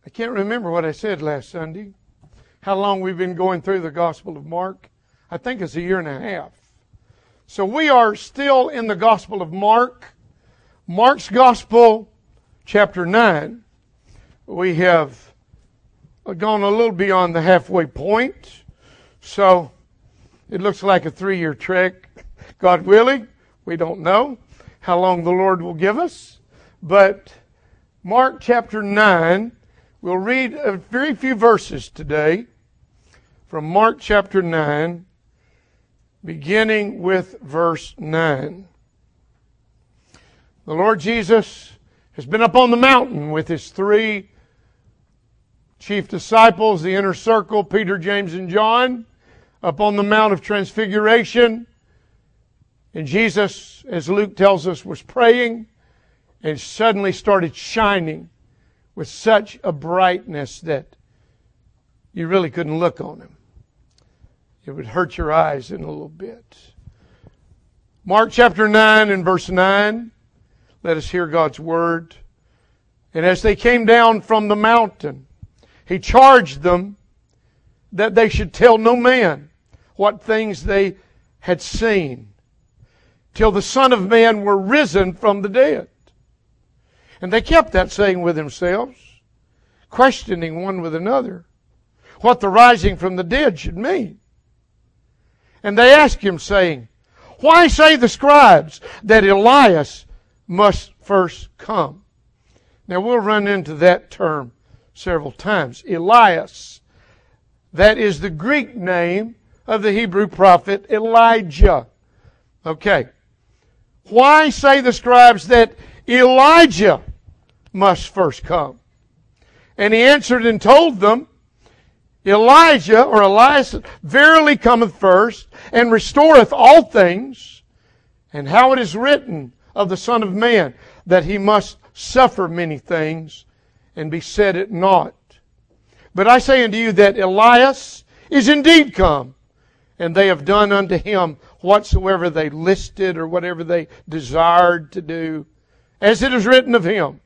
I can't remember what I said last Sunday. How long we've been going through the Gospel of Mark. I think it's a year and a half. So we are still in the Gospel of Mark. Mark's Gospel, chapter 9. We have gone a little beyond the halfway point. So it looks like a 3-year trek. God willing, we don't know how long the Lord will give us. But Mark chapter 9, we'll read a very few verses today from Mark chapter 9, beginning with verse 9. The Lord Jesus has been up on the mountain with His 3 chief disciples, the inner circle, Peter, James, and John, up on the Mount of Transfiguration. And Jesus, as Luke tells us, was praying and suddenly started shining with such a brightness that you really couldn't look on Him. It would hurt your eyes in a little bit. Mark chapter 9 and verse 9. Let us hear God's word. And as they came down from the mountain, He charged them that they should tell no man what things they had seen, till the Son of Man were risen from the dead. And they kept that saying with themselves, questioning one with another what the rising from the dead should mean. And they asked Him, saying, why say the scribes that Elias must first come? Now we'll run into that term several times. Elias, that is the Greek name of the Hebrew prophet Elijah. Okay. Why say the scribes that Elijah must first come? And He answered and told them, Elijah, or Elias, verily cometh first, and restoreth all things, and how it is written of the Son of Man, that He must suffer many things, and be set at naught. But I say unto you that Elias is indeed come, and they have done unto him whatsoever they listed, or whatever they desired to do, as it is written of him.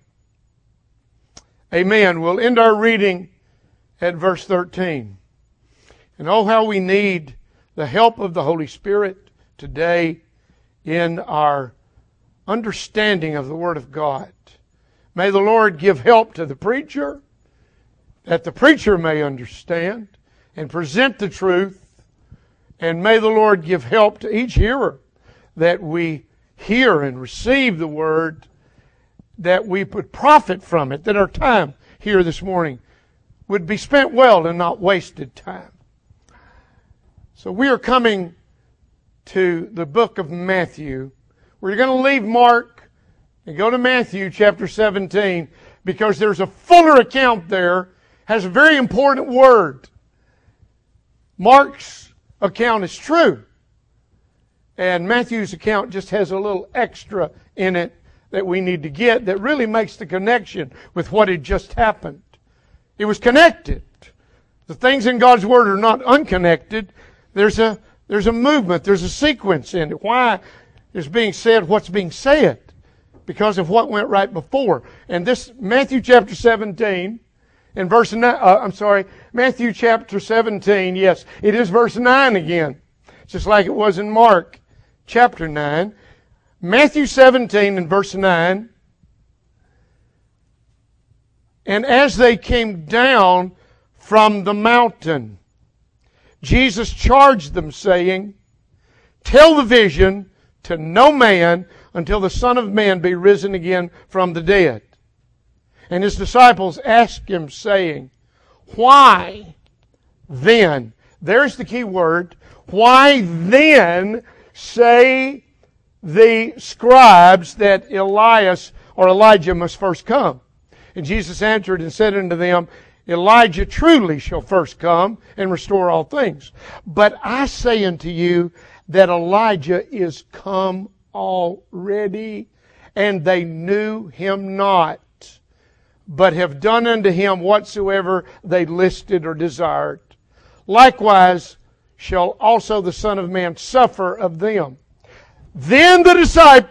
Amen. We'll end our reading at verse 13. And oh, how we need the help of the Holy Spirit today in our understanding of the Word of God. May the Lord give help to the preacher, that the preacher may understand and present the truth. And may the Lord give help to each hearer, that we hear and receive the Word, that we would profit from it, that our time here this morning would be spent well and not wasted time. So we are coming to the book of Matthew. We're going to leave Mark and go to Matthew chapter 17, because there's a fuller account there, has a very important word. Mark's account is true, and Matthew's account just has a little extra in it that we need to get, that really makes the connection with what had just happened. It was connected. The things in God's Word are not unconnected. There's a movement, there's a sequence in it. Why is being said what's being said? Because of what went right before. And this Matthew chapter 17 and verse 9, Matthew chapter 17, yes, it is verse 9 again, just like it was in Mark chapter 9. Matthew 17 and verse 9. And as they came down from the mountain, Jesus charged them, saying, tell the vision to no man until the Son of Man be risen again from the dead. And His disciples asked Him, saying, why then, there's the key word, why then say the scribes that Elias or Elijah must first come? And Jesus answered and said unto them, Elijah truly shall first come and restore all things. But I say unto you that Elijah is come already, and they knew him not, but have done unto him whatsoever they listed or desired. Likewise shall also the Son of Man suffer of them. Then the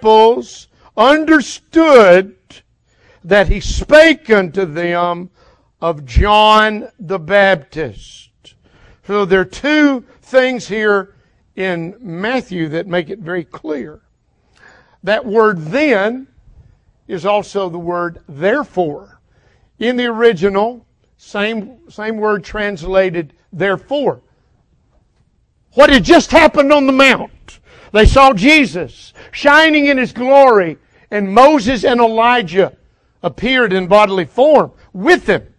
disciples understood that He spake unto them of John the Baptist. So there are two things here in Matthew that make it very clear. That word then is also the word therefore. In the original, same word translated therefore. What had just happened on the mount? They saw Jesus shining in His glory, and Moses and Elijah appeared in bodily form with Him.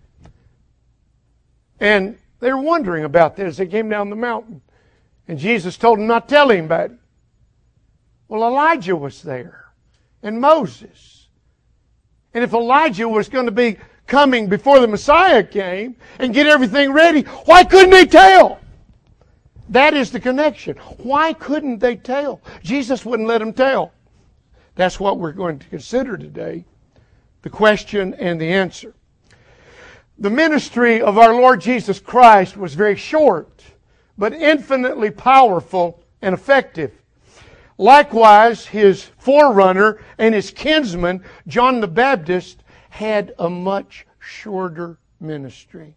And they were wondering about this as they came down the mountain. And Jesus told them not to tell anybody. Well, Elijah was there, and Moses. And if Elijah was going to be coming before the Messiah came and get everything ready, why couldn't they tell? That is the connection. Why couldn't they tell? Jesus wouldn't let them tell. That's what we're going to consider today, the question and the answer. The ministry of our Lord Jesus Christ was very short, but infinitely powerful and effective. Likewise, His forerunner and His kinsman, John the Baptist, had a much shorter ministry.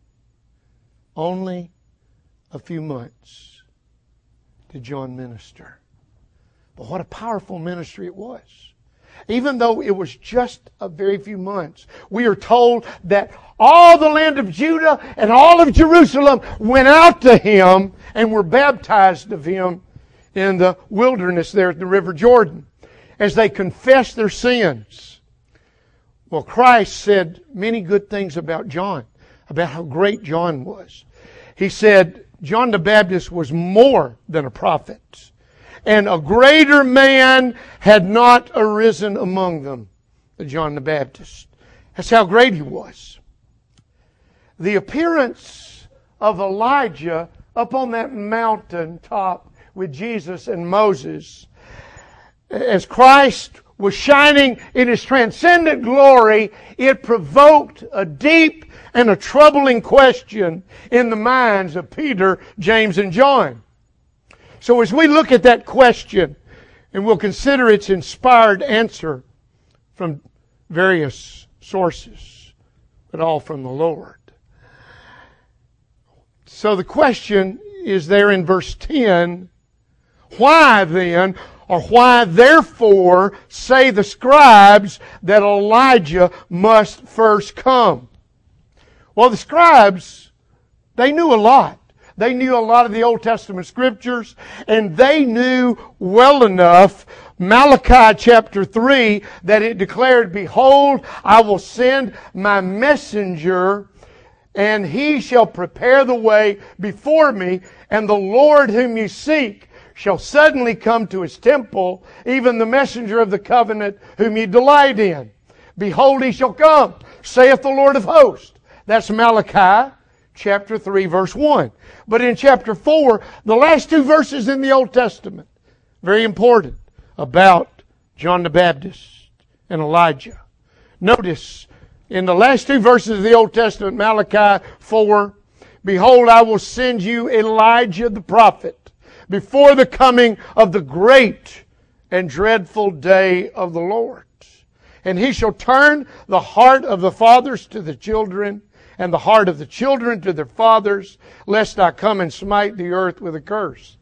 Only a few months did John minister. But what a powerful ministry it was. Even though it was just a very few months, we are told that all the land of Judah and all of Jerusalem went out to Him and were baptized of Him in the wilderness there at the River Jordan as they confessed their sins. Well, Christ said many good things about John, about how great John was. He said John the Baptist was more than a prophet, and a greater man had not arisen among them than John the Baptist. That's how great he was. The appearance of Elijah up on that mountain top with Jesus and Moses, as Christ was shining in His transcendent glory, it provoked a deep and a troubling question in the minds of Peter, James, and John. So as we look at that question, and we'll consider its inspired answer from various sources, but all from the Lord. So the question is there in verse 10, why then, or why therefore say the scribes that Elijah must first come? Well, the scribes, they knew a lot. They knew a lot of the Old Testament scriptures, and they knew well enough Malachi chapter 3 that it declared, "Behold, I will send my messenger, and he shall prepare the way before me, and the Lord whom you seek shall suddenly come to His temple, even the messenger of the covenant whom you delight in. Behold, he shall come, saith the Lord of hosts." That's Malachi chapter 3, verse 1. But in chapter 4, the last two verses in the Old Testament, very important, about John the Baptist and Elijah. Notice, in the last two verses of the Old Testament, Malachi 4, "Behold, I will send you Elijah the prophet before the coming of the great and dreadful day of the Lord. And he shall turn the heart of the fathers to the children, and the heart of the children to their fathers, lest I come and smite the earth with a curse."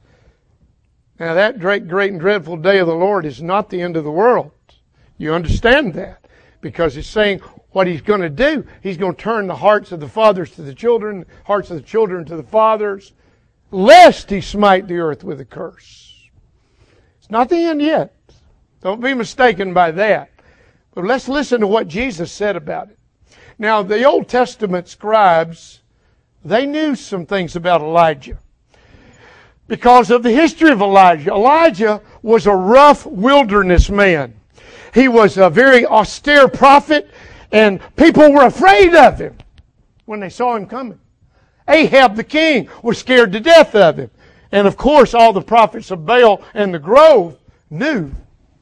Now that great and dreadful day of the Lord is not the end of the world. You understand that? Because it's saying what He's going to do. He's going to turn the hearts of the fathers to the children, hearts of the children to the fathers, lest He smite the earth with a curse. It's not the end yet. Don't be mistaken by that. But let's listen to what Jesus said about it. Now, the Old Testament scribes, they knew some things about Elijah because of the history of Elijah. Elijah was a rough wilderness man. He was a very austere prophet, and people were afraid of him when they saw him coming. Ahab the king was scared to death of him. And of course, all the prophets of Baal and the grove knew,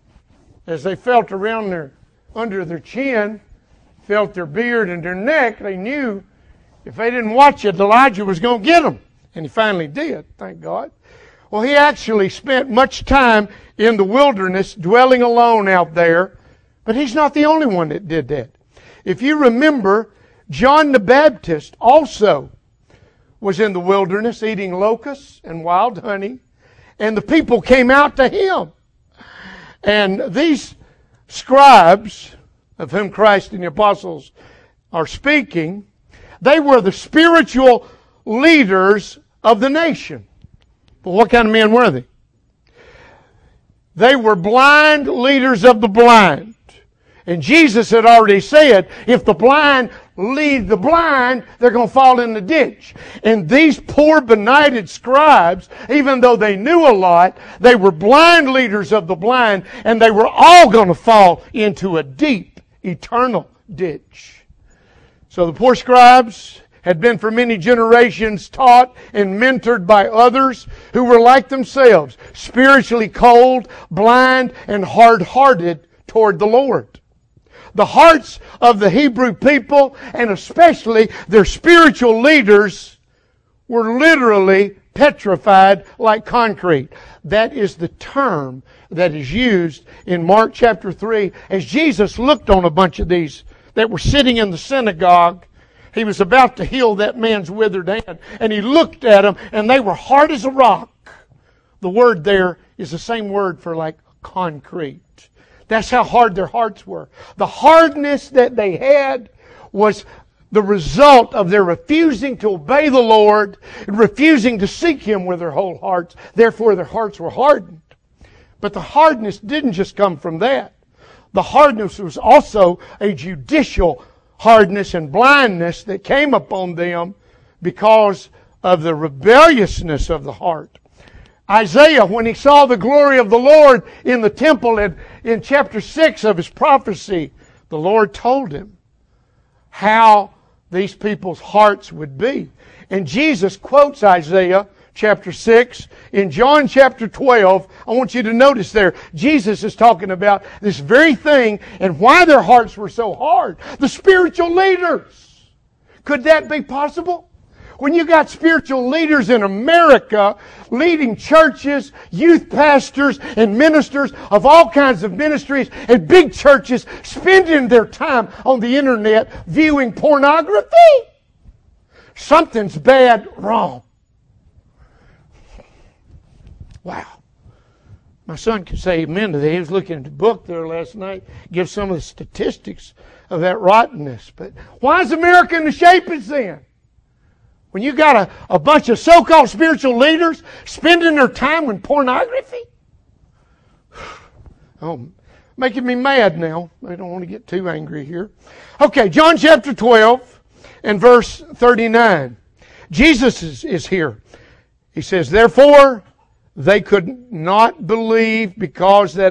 as they felt around under their chin, felt their beard and their neck, they knew if they didn't watch it, Elijah was going to get them. And he finally did, thank God. Well, he actually spent much time in the wilderness, dwelling alone out there. But he's not the only one that did that. If you remember, John the Baptist also was in the wilderness eating locusts and wild honey, and the people came out to him. And these scribes, of whom Christ and the apostles are speaking, they were the spiritual leaders of the nation. But what kind of men were they? They were blind leaders of the blind. And Jesus had already said, if the blind lead the blind, they're going to fall in the ditch. And these poor benighted scribes, even though they knew a lot, they were blind leaders of the blind, and they were all going to fall into a deep, eternal ditch. So the poor scribes had been for many generations taught and mentored by others who were like themselves, spiritually cold, blind, and hard-hearted toward the Lord. The hearts of the Hebrew people, and especially their spiritual leaders, were literally petrified like concrete. That is the term that is used in Mark chapter 3 as Jesus looked on a bunch of these that were sitting in the synagogue. He was about to heal that man's withered hand, and he looked at them, and they were hard as a rock. The word there is the same word for like concrete. That's how hard their hearts were. The hardness that they had was the result of their refusing to obey the Lord and refusing to seek Him with their whole hearts. Therefore, their hearts were hardened. But the hardness didn't just come from that. The hardness was also a judicial hardness and blindness that came upon them because of the rebelliousness of the heart. Isaiah, when he saw the glory of the Lord in the temple in chapter 6 of his prophecy, the Lord told him how these people's hearts would be. And Jesus quotes Isaiah chapter 6 in John chapter 12. I want you to notice there, Jesus is talking about this very thing and why their hearts were so hard. The spiritual leaders. Could that be possible? When you got spiritual leaders in America leading churches, youth pastors, and ministers of all kinds of ministries and big churches spending their time on the internet viewing pornography, something's bad wrong. Wow. My son can say amen to that. He was looking at the book there last night, give some of the statistics of that rottenness. But why is America in the shape it's in? When you got a bunch of so-called spiritual leaders spending their time with pornography? Oh, making me mad now. I don't want to get too angry here. Okay, John chapter 12 and verse 39. Jesus is here. He says, therefore, they could not believe because that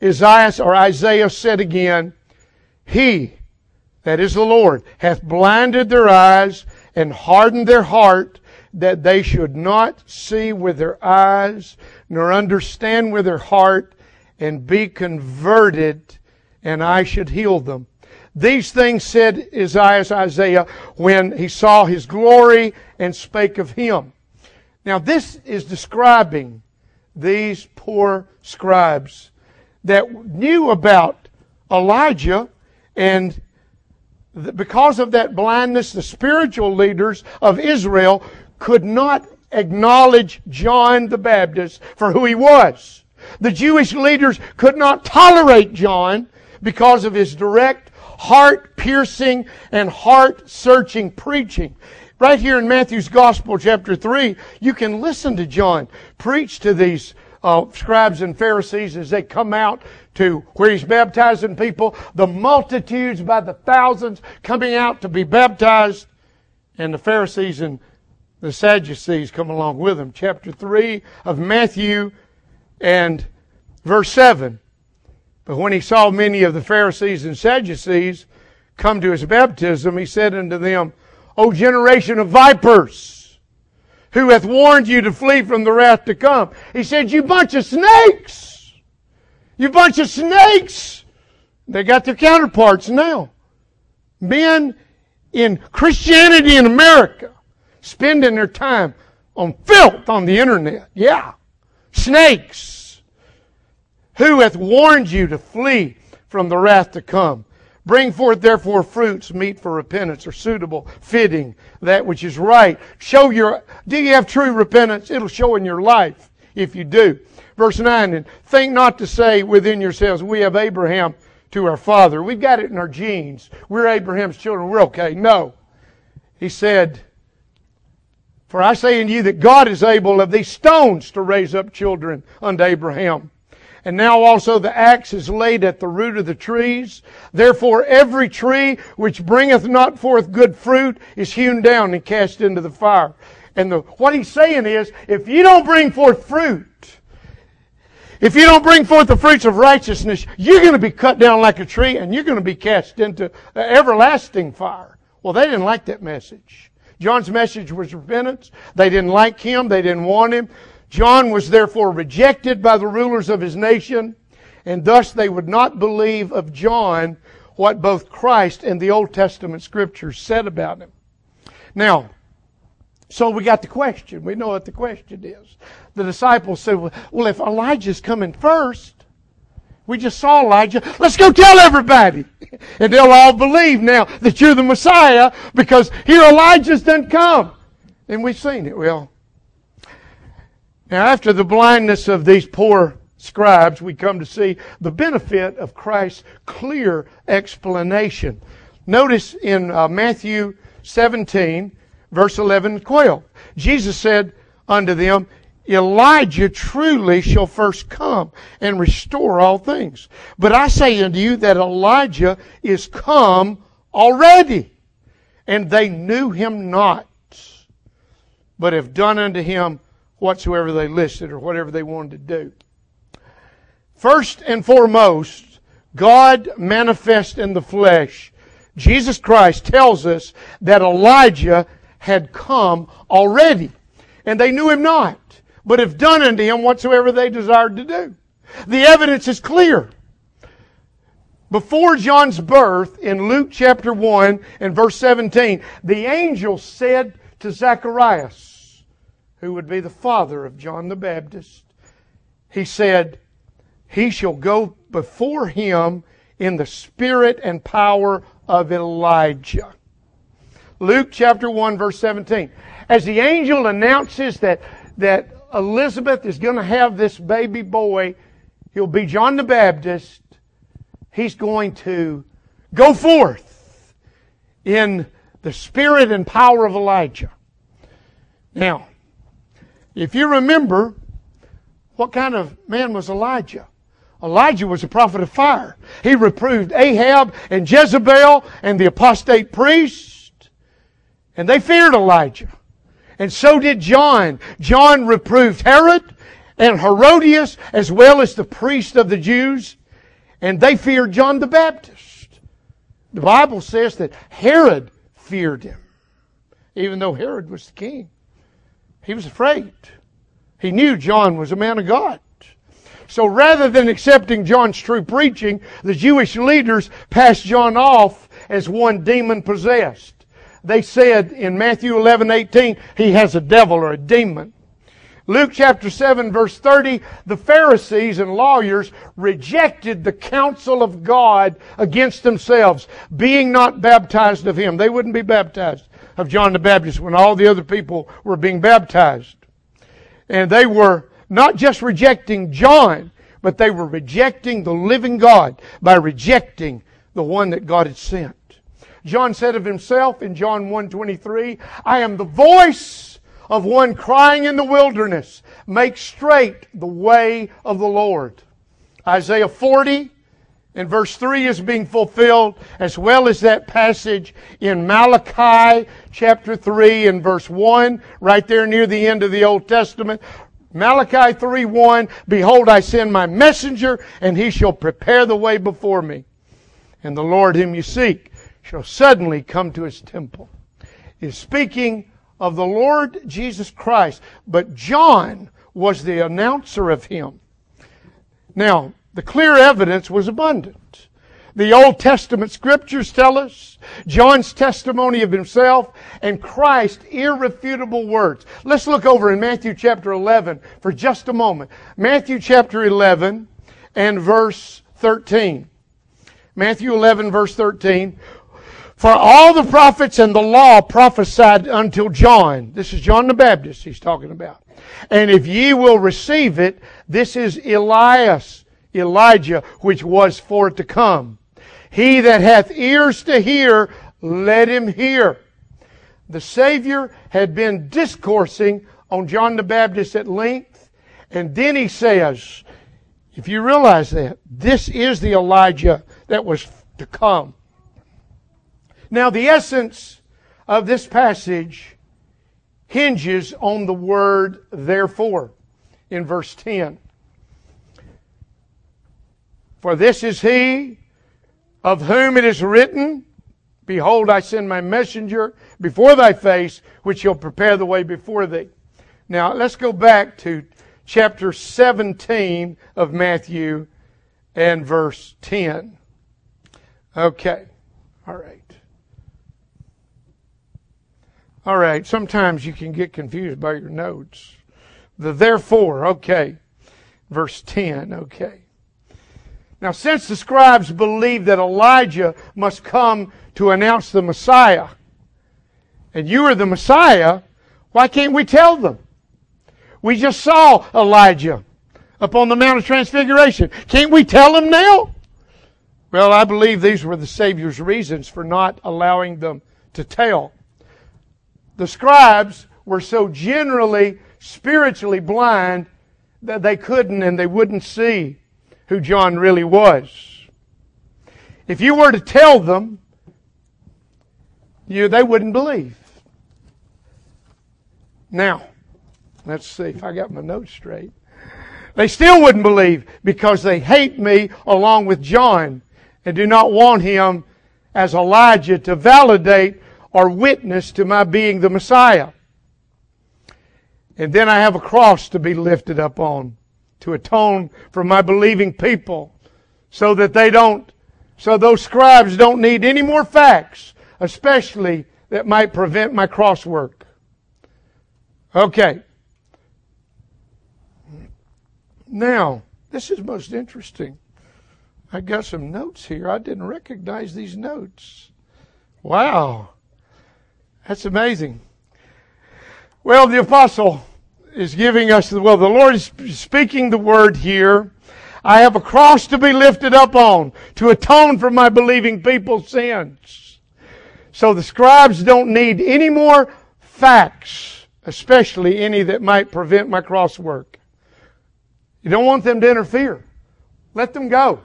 Isaiah said again, He, that is the Lord, hath blinded their eyes and hardened their heart, that they should not see with their eyes, nor understand with their heart, and be converted, and I should heal them. These things said Isaiah when he saw His glory and spake of Him. Now this is describing these poor scribes that knew about Elijah, and because of that blindness, the spiritual leaders of Israel could not acknowledge John the Baptist for who he was. The Jewish leaders could not tolerate John because of his direct, heart-piercing, and heart-searching preaching. Right here in Matthew's Gospel, chapter 3, you can listen to John preach to these scribes and Pharisees as they come out to where He's baptizing people. The multitudes by the thousands coming out to be baptized. And the Pharisees and the Sadducees come along with Him. Chapter 3 of Matthew and verse 7. But when He saw many of the Pharisees and Sadducees come to His baptism, He said unto them, O generation of vipers, who hath warned you to flee from the wrath to come? He said, you bunch of snakes! You bunch of snakes! They got their counterparts now. Men in Christianity in America spending their time on filth on the internet. Yeah. Snakes. Who hath warned you to flee from the wrath to come? Bring forth therefore fruits meet for repentance, or suitable, fitting, that which is right. Do you have true repentance? It'll show in your life if you do. Verse 9, and think not to say within yourselves, we have Abraham to our father. We've got it in our genes. We're Abraham's children. We're okay. No. He said, for I say unto you that God is able of these stones to raise up children unto Abraham. And now also the axe is laid at the root of the trees. Therefore every tree which bringeth not forth good fruit is hewn down and cast into the fire. And what he's saying is, if you don't bring forth fruit, if you don't bring forth the fruits of righteousness, you're going to be cut down like a tree and you're going to be cast into everlasting fire. Well, they didn't like that message. John's message was repentance. They didn't like him. They didn't want him. John was therefore rejected by the rulers of his nation, and thus they would not believe of John what both Christ and the Old Testament Scriptures said about him. Now, so we got the question. We know what the question is. The disciples said, well, if Elijah's coming first, we just saw Elijah, let's go tell everybody. And they'll all believe now that you're the Messiah because here Elijah's done come. And we've seen it. Well, now after the blindness of these poor scribes, we come to see the benefit of Christ's clear explanation. Notice in Matthew 17, verse 11 and 12. Jesus said unto them, Elijah truly shall first come and restore all things. But I say unto you that Elijah is come already, and they knew him not, but have done unto him whatsoever they listed, or whatever they wanted to do. First and foremost, God manifest in the flesh. Jesus Christ tells us that Elijah had come already, and they knew him not, but have done unto him whatsoever they desired to do. The evidence is clear. Before John's birth, in Luke chapter 1 and verse 17, the angel said to Zacharias, who would be the father of John the Baptist, he said, he shall go before him in the spirit and power of Elijah. Luke chapter 1 verse 17. As the angel announces that Elizabeth is going to have this baby boy, he'll be John the Baptist, he's going to go forth in the spirit and power of Elijah. Now, if you remember, what kind of man was Elijah? Elijah was a prophet of fire. He reproved Ahab and Jezebel and the apostate priest, and they feared Elijah. And so did John. John reproved Herod and Herodias as well as the priest of the Jews, and they feared John the Baptist. The Bible says that Herod feared him, even though Herod was the king. He was afraid. He knew John was a man of God. So rather than accepting John's true preaching, the Jewish leaders passed John off as one demon-possessed. They said in Matthew 11:18, he has a devil or a demon. Luke chapter 7 verse 30, the Pharisees and lawyers rejected the counsel of God against themselves, being not baptized of him. They wouldn't be baptized of John the Baptist when all the other people were being baptized. And they were not just rejecting John, but they were rejecting the living God by rejecting the one that God had sent. John said of himself in John 1:23, I am the voice of one crying in the wilderness, make straight the way of the Lord. Isaiah 40 and verse 3 is being fulfilled, as well as that passage in Malachi chapter 3 and verse 1, right there near the end of the Old Testament. Malachi 3:1, behold, I send my messenger, and he shall prepare the way before me. And the Lord whom you seek shall suddenly come to his temple. He is speaking of the Lord Jesus Christ, but John was the announcer of him. Now, the clear evidence was abundant. The Old Testament scriptures tell us, John's testimony of himself, and Christ's irrefutable words. Let's look over in Matthew chapter 11 for just a moment. Matthew chapter 11 and verse 13. Matthew 11, verse 13. For all the prophets and the law prophesied until John. This is John the Baptist he's talking about. And if ye will receive it, this is Elijah, which was for to come. He that hath ears to hear, let him hear. The Savior had been discoursing on John the Baptist at length. And then he says, if you realize that, this is the Elijah that was to come. Now, the essence of this passage hinges on the word therefore in verse 10. For this is he of whom it is written, behold, I send my messenger before thy face, which shall prepare the way before thee. Now, let's go back to chapter 17 of Matthew and verse 10. Okay. All right. All right. Sometimes you can get confused by your notes. The therefore, okay. Verse 10, okay. Now, since the scribes believed that Elijah must come to announce the Messiah, and you are the Messiah, why can't we tell them? We just saw Elijah up on the Mount of Transfiguration. Can't we tell them now? Well, I believe these were the Savior's reasons for not allowing them to tell. The scribes were so generally spiritually blind that they couldn't and they wouldn't see who John really was. If you were to tell them, they wouldn't believe. Now, let's see if I got my notes straight. They still wouldn't believe because they hate me along with John and do not want him as Elijah to validate or witness to my being the Messiah. And then I have a cross to be lifted up on to atone for my believing people so that those scribes don't need any more facts, especially that might prevent my cross work. Okay. Now, this is most interesting. I got some notes here. I didn't recognize these notes. Wow. That's amazing. Well, the apostle is giving us, the Lord is speaking the word here. I have a cross to be lifted up on to atone for my believing people's sins. So the scribes don't need any more facts, especially any that might prevent my cross work. You don't want them to interfere. Let them go.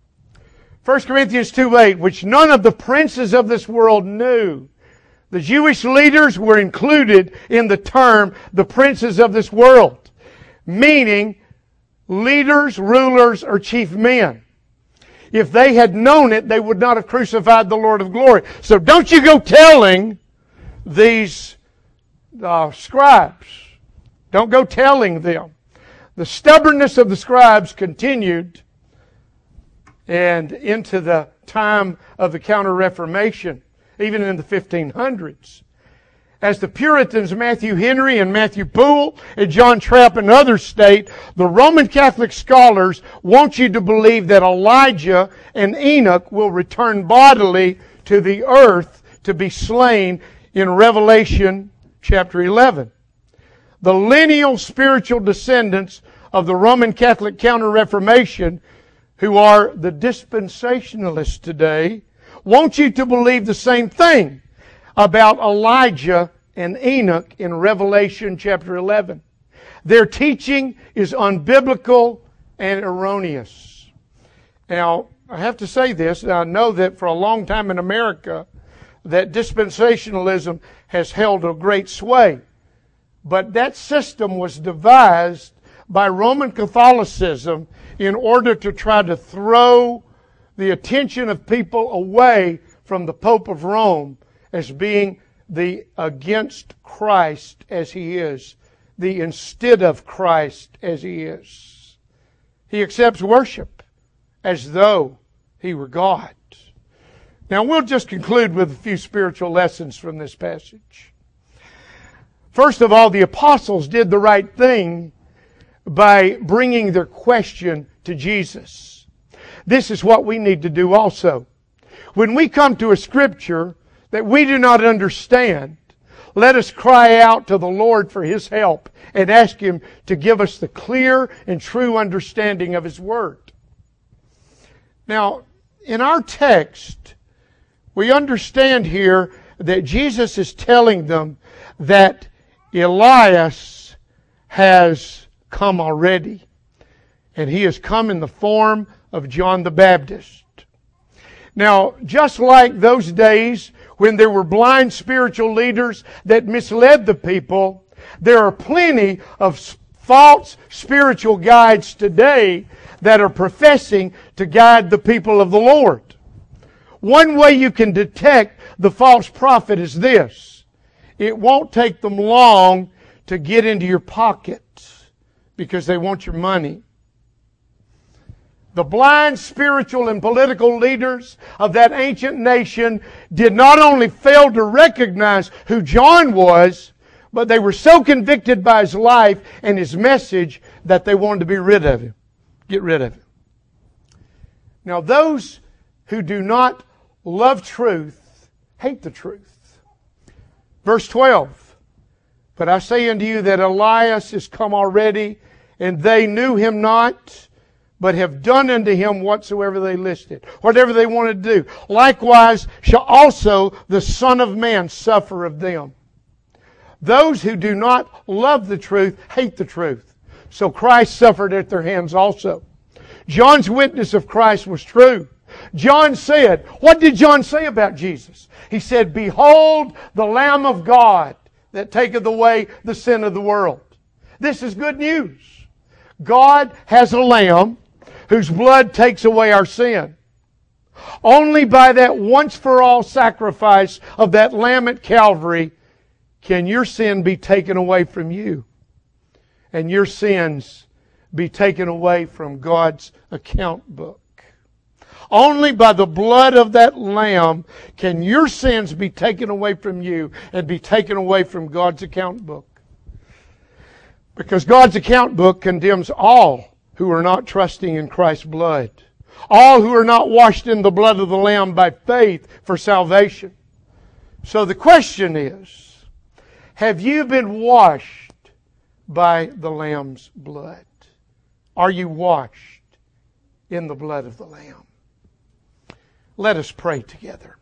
1 Corinthians 2:8, which none of the princes of this world knew. The Jewish leaders were included in the term, the princes of this world, meaning leaders, rulers, or chief men. If they had known it, they would not have crucified the Lord of glory. So don't you go telling these scribes. Don't go telling them. The stubbornness of the scribes continued and into the time of the Counter-Reformation, even in the 1500s. As the Puritans Matthew Henry and Matthew Poole and John Trapp and others state, the Roman Catholic scholars want you to believe that Elijah and Enoch will return bodily to the earth to be slain in Revelation chapter 11. The lineal spiritual descendants of the Roman Catholic Counter-Reformation, who are the dispensationalists today, want you to believe the same thing about Elijah and Enoch in Revelation chapter 11. Their teaching is unbiblical and erroneous. Now, I have to say this, and I know that for a long time in America, that dispensationalism has held a great sway. But that system was devised by Roman Catholicism in order to try to throw the attention of people away from the Pope of Rome as being the against Christ as he is, the instead of Christ as he is. He accepts worship as though he were God. Now we'll just conclude with a few spiritual lessons from this passage. First of all, the apostles did the right thing by bringing their question to Jesus. this is what we need to do also. When we come to a Scripture that we do not understand, let us cry out to the Lord for His help and ask Him to give us the clear and true understanding of His Word. Now, in our text, we understand here that Jesus is telling them that Elias has come already. And he has come in the form of John the Baptist. Now, just like those days when there were blind spiritual leaders that misled the people, there are plenty of false spiritual guides today that are professing to guide the people of the Lord. One way you can detect the false prophet is this. It won't take them long to get into your pockets because they want your money. The blind spiritual and political leaders of that ancient nation did not only fail to recognize who John was, but they were so convicted by his life and his message that they wanted to be rid of him. Get rid of him. Now those who do not love truth hate the truth. Verse 12. But I say unto you that Elias is come already, and they knew him not, but have done unto him whatsoever they listed. Whatever they wanted to do. Likewise shall also the Son of Man suffer of them. Those who do not love the truth hate the truth. So Christ suffered at their hands also. John's witness of Christ was true. John said, what did John say about Jesus? He said, behold the Lamb of God that taketh away the sin of the world. This is good news. God has a lamb whose blood takes away our sin. Only by that once-for-all sacrifice of that lamb at Calvary can your sin be taken away from you and your sins be taken away from God's account book. Only by the blood of that lamb can your sins be taken away from you and be taken away from God's account book. Because God's account book condemns all who are not trusting in Christ's blood. All who are not washed in the blood of the Lamb by faith for salvation. So the question is, have you been washed by the Lamb's blood? Are you washed in the blood of the Lamb? Let us pray together.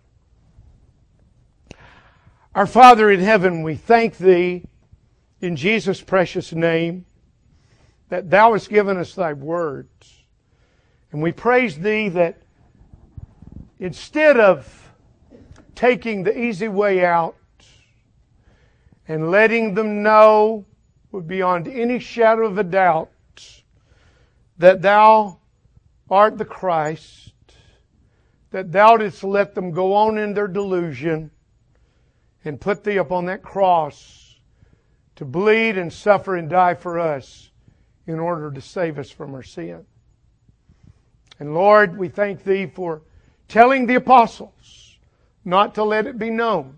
Our Father in heaven, we thank Thee in Jesus' precious name that Thou hast given us Thy words. And we praise Thee that instead of taking the easy way out and letting them know beyond any shadow of a doubt that Thou art the Christ, that Thou didst let them go on in their delusion and put Thee upon that cross to bleed and suffer and die for us in order to save us from our sin. And Lord, we thank Thee for telling the apostles not to let it be known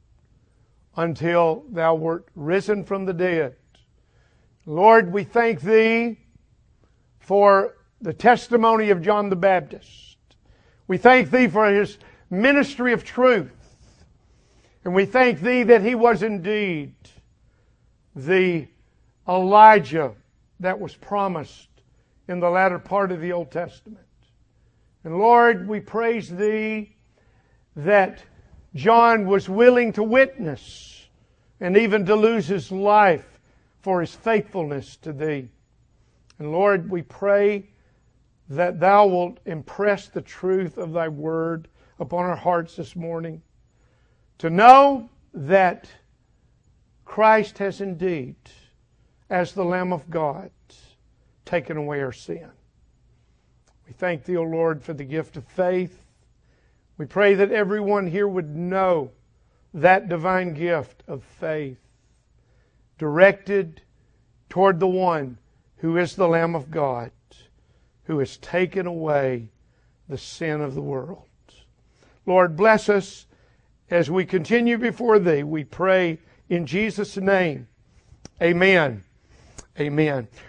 until Thou wert risen from the dead. Lord, we thank Thee for the testimony of John the Baptist. We thank Thee for his ministry of truth. And we thank Thee that he was indeed the Elijah that was promised in the latter part of the Old Testament. And Lord, we praise Thee that John was willing to witness and even to lose his life for his faithfulness to Thee. And Lord, we pray that Thou wilt impress the truth of Thy Word upon our hearts this morning, to know that Christ has indeed, as the Lamb of God, taken away our sin. We thank Thee, O Lord, for the gift of faith. We pray that everyone here would know that divine gift of faith directed toward the one who is the Lamb of God, who has taken away the sin of the world. Lord, bless us as we continue before Thee. We pray in Jesus' name. Amen. Amen.